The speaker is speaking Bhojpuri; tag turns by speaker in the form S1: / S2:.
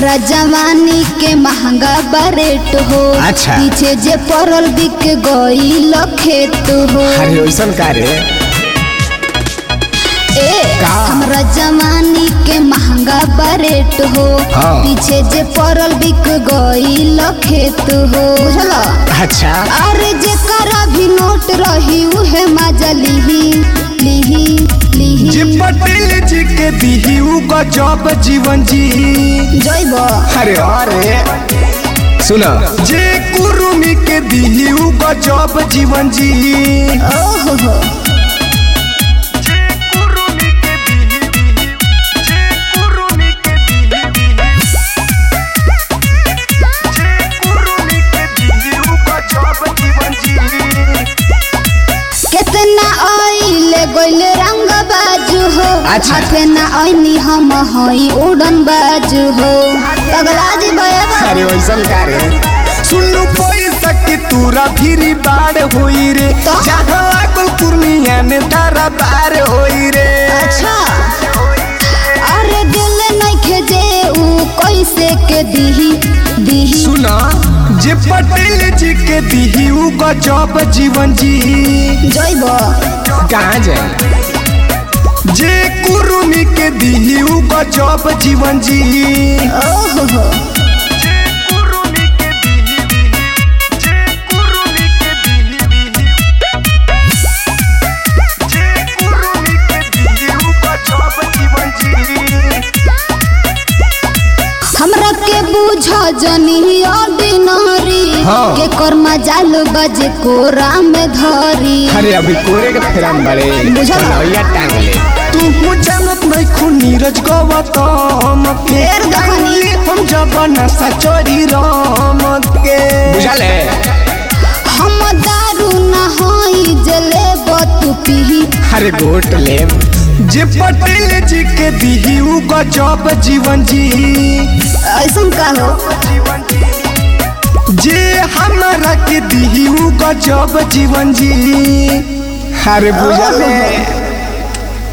S1: हमरा जवानी के महंगा बरेट हो।
S2: अच्छा।
S1: पीछे जे पड़ल बिक गई खेत हो।
S2: अरे वैसन का रे
S1: हमरा जवानी के महंगा बरेट हो।
S2: हाँ।
S1: पीछे जे पड़ल बिक गई खेत हो। बुझला?
S2: अच्छा।
S1: अरे जेकरा भी नोट रही उहे मजा लिही लिही लिही।
S2: जी पटेल जी के दिही उ गजब जीवन जी
S1: जइबो।
S2: अरे सुना जे कुरुमी के दिही उ गजब जीवन जी।
S1: ओहो हो। कितना आइले गोइले रंग बाजू हो।
S2: अच्छा।
S1: हाथे ना आईनी हम हई उड़न बाजू हो। पगला जी बया।
S2: अरे वैसन का रे सुनु पैसा के तूरा फिरी बाढ़ होई रे।
S1: तो?
S2: जहाँ लागल पूर्णिया में तारा बार होई रे।
S1: अच्छा। अरे दिल नहीं खेजे उ कैसे के दिही दिही।
S2: सुना जे पटेल जी के दिही उ गजब जीवन जी।
S1: जइबो।
S2: कहाँ जाए जे कुरुमी के दिही उ गजब जीवन जी।
S1: ओहो हो। हमरा के बुझा जनी ऑर्डिनरी।
S2: हाँ।
S1: के कर्मा जाल बजे कोरा में धरी।
S2: अरे अभी कोरे के फेरान बड़े
S1: बुझल।
S2: कन्हैया टांग ले तू जानत नहीं खू नीरज गौतम के
S1: फेर दहनी।
S2: हम जब नशा चोरी राम के बुझले
S1: हम दारू न होई जले बतू पीही।
S2: अरे घोट ले जे पटेल जी के दिही उ गजब जीवन जी।
S1: ऐसन का हो।
S2: जे हमारा के दिही उ गजब जीवन जी। अरे बुझले